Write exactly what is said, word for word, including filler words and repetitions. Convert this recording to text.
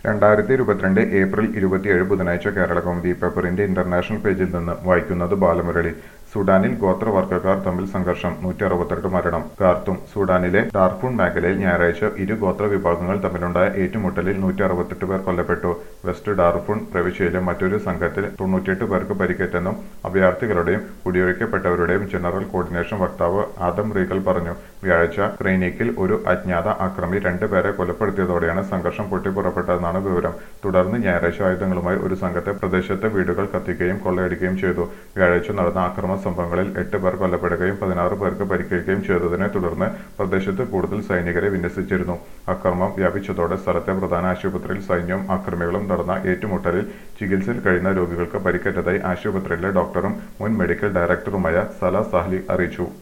രണ്ടായിരത്തി ഇരുപത്തിരണ്ട് ഏപ്രിൽ ഇരുപത്തിയേഴ് ബുധനാഴ്ച കേരളകൗമുദി പേപ്പറിന്റെ ഇന്റർനാഷണൽ പേജിൽ നിന്ന് വായിക്കുന്നത് ബാലമുരളി. സുഡാനിൽ ഗോത്രവർഗ്ഗക്കാർ തമ്മിൽ സംഘർഷം, നൂറ്റി അറുപത്തെട്ട് മരണം. ഖാർത്തൂം സുഡാനിലെ ഡാർഫൂർ മേഖലയിൽ ഞായറാഴ്ച ഇരു ഗോത്ര വിഭാഗങ്ങൾ തമ്മിലുണ്ടായ ഏറ്റുമുട്ടലിൽ നൂറ്റി അറുപത്തെട്ട് പേർ കൊല്ലപ്പെട്ടു. വെസ്റ്റ് ഡാർഫൂർ പ്രവിശ്യയിലെ മറ്റൊരു സംഘത്തിൽ തൊണ്ണൂറ്റിയെട്ട് പേർക്ക് പരിക്കേറ്റെന്നും അഭയാർത്ഥികളുടെയും കുടിയൊഴിക്കപ്പെട്ടവരുടെയും ജനറൽ കോർഡിനേഷൻ വക്താവ് ആദം റീഗൽ പറഞ്ഞു. വ്യാഴാഴ്ച ക്രൈനീക്കിൽ ഒരു അജ്ഞാത ആക്രമി രണ്ട് പേരെ കൊലപ്പെടുത്തിയതോടെയാണ് സംഘർഷം പൊട്ടിപ്പുറപ്പെട്ടതെന്നാണ് വിവരം. തുടർന്ന് ഞായറാഴ്ച ആയുധങ്ങളുമായി ഒരു സംഘത്തെ പ്രദേശത്തെ വീടുകൾ കത്തിക്കുകയും കൊള്ളയടിക്കുകയും ചെയ്തു. വ്യാഴാഴ്ച നടന്ന ആക്രമണ സംഭവങ്ങളിൽ എട്ട് പേർ കൊല്ലപ്പെടുകയും പതിനാറ് പേർക്ക് പരിക്കേൽക്കുകയും ചെയ്തതിനെ തുടർന്ന് പ്രദേശത്ത് കൂടുതൽ സൈനികരെ വിന്യസിച്ചിരുന്നു. അക്രമം വ്യാപിച്ചതോടെ സ്ഥലത്തെ പ്രധാന ആശുപത്രിയിൽ സൈന്യവും ആക്രമികളും നടന്ന ഏറ്റുമുട്ടലിൽ ചികിത്സയിൽ കഴിയുന്ന രോഗികൾക്ക് പരിക്കേറ്റതായി ആശുപത്രിയിലെ ഡോക്ടറും മുൻ മെഡിക്കൽ ഡയറക്ടറുമായ സല സാഹ്ലി അറിയിച്ചു.